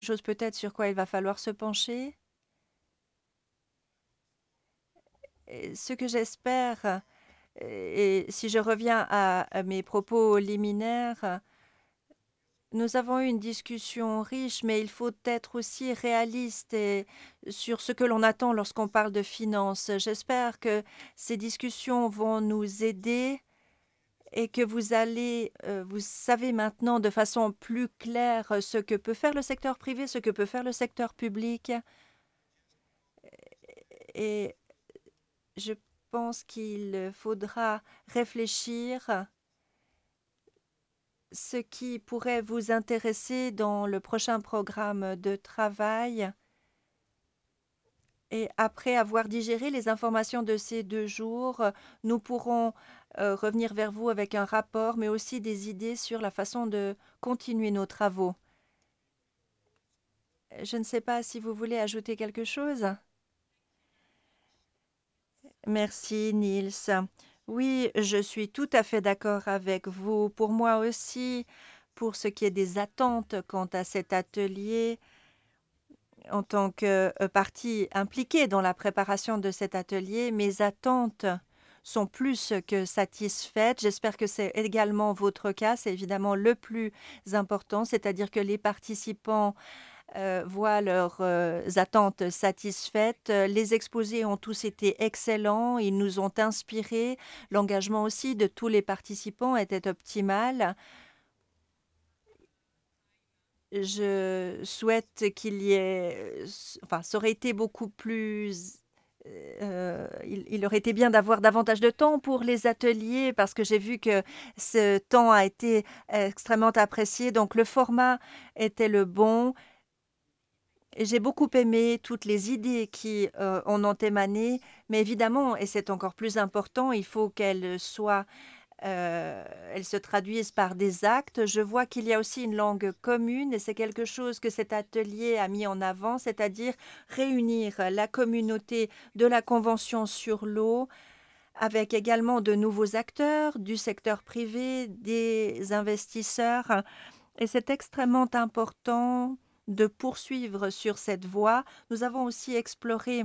chose peut-être sur quoi il va falloir se pencher. Et ce que j'espère, et si je reviens à mes propos liminaires, nous avons eu une discussion riche, mais il faut être aussi réaliste sur ce que l'on attend lorsqu'on parle de finances. J'espère que ces discussions vont nous aider et que vous savez maintenant de façon plus claire ce que peut faire le secteur privé, ce que peut faire le secteur public. Et je pense qu'il faudra réfléchir ce qui pourrait vous intéresser dans le prochain programme de travail. Et après avoir digéré les informations de ces 2 jours, nous pourrons, revenir vers vous avec un rapport, mais aussi des idées sur la façon de continuer nos travaux. Je ne sais pas si vous voulez ajouter quelque chose? Merci Nils. Oui, je suis tout à fait d'accord avec vous. Pour moi aussi, pour ce qui est des attentes quant à cet atelier, en tant que partie impliquée dans la préparation de cet atelier, mes attentes sont plus que satisfaites. J'espère que c'est également votre cas. C'est évidemment le plus important, c'est-à-dire que les participants voient leurs attentes satisfaites. Les exposés ont tous été excellents. Ils nous ont inspirés. L'engagement aussi de tous les participants était optimal. Je souhaite qu'il y ait, enfin, ça aurait été beaucoup plus, il aurait été bien d'avoir davantage de temps pour les ateliers parce que j'ai vu que ce temps a été extrêmement apprécié. Donc le format était le bon et j'ai beaucoup aimé toutes les idées qui, en ont émané. Mais évidemment, et c'est encore plus important, il faut qu'elles soient elles se traduisent par des actes. Je vois qu'il y a aussi une langue commune et c'est quelque chose que cet atelier a mis en avant, c'est-à-dire réunir la communauté de la Convention sur l'eau avec également de nouveaux acteurs du secteur privé, des investisseurs. Et c'est extrêmement important de poursuivre sur cette voie. Nous avons aussi exploré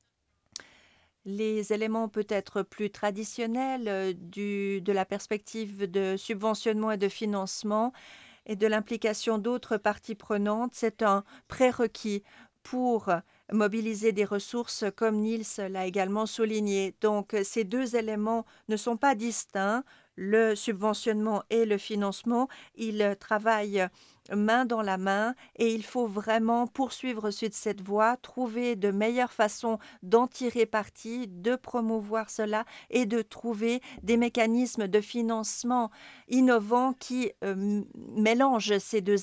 les éléments peut-être plus traditionnels de la perspective de subventionnement et de financement et de l'implication d'autres parties prenantes, c'est un prérequis pour mobiliser des ressources, comme Niels l'a également souligné. Donc, ces deux éléments ne sont pas distincts, le subventionnement et le financement, ils travaillent main dans la main et il faut vraiment poursuivre sur cette voie, trouver de meilleures façons d'en tirer parti, de promouvoir cela et de trouver des mécanismes de financement innovants qui mélangent ces deux